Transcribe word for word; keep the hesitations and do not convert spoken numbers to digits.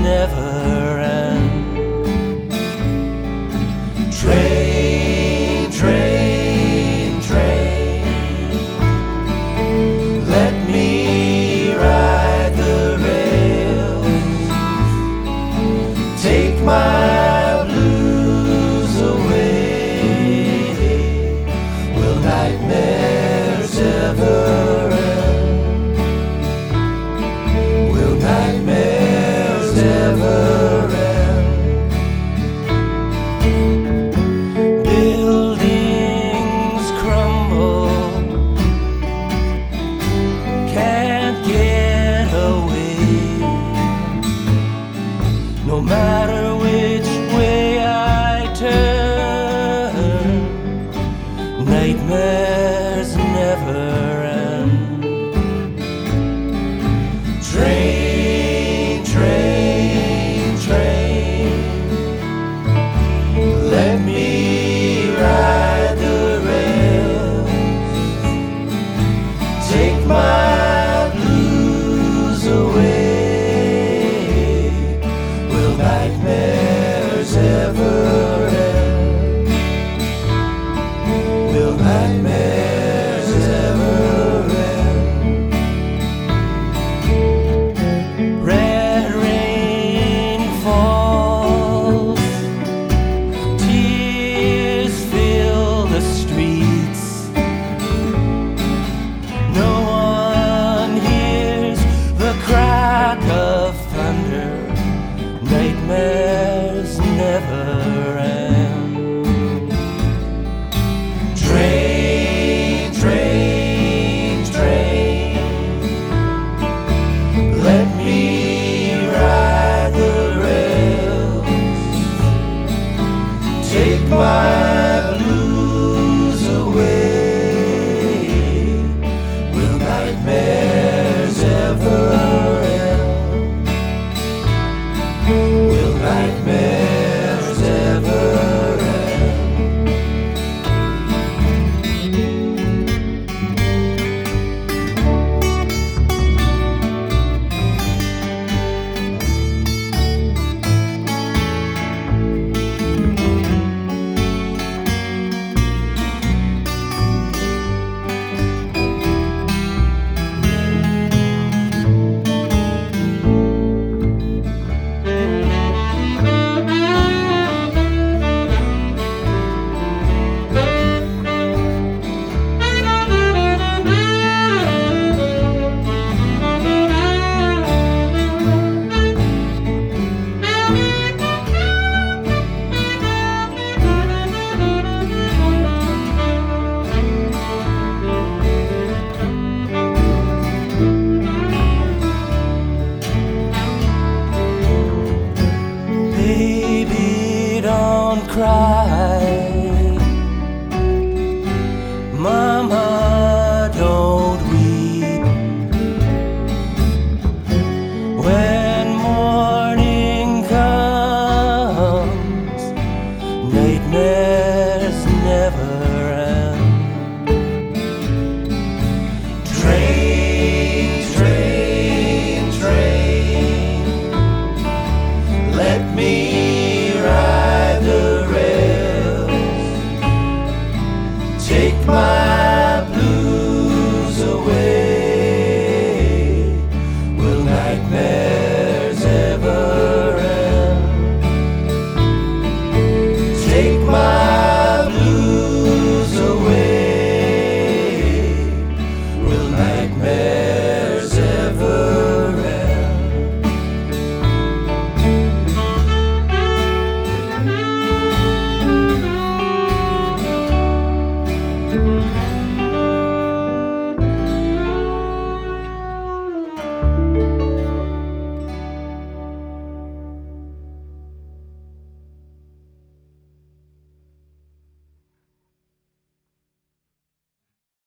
never end. Train, train, train, let me ride the rails. Take my blues away. Will nightmares ever end? Will nightmares ever end? Buildings crumble, can't get away. No matter which way I turn, nightmares never end. Train, train, train, let me ride the rails. Take my blues away. Will nightmares ever end? Will nightmares ever end? Red rain falls, tears fill the streets. No one hears the crack of thunder. Nightmares never end. Train, train, train, let me ride the rails. Take my blues away. Will nightmares ever end? Will nightmares ever end? Baby, don't cry.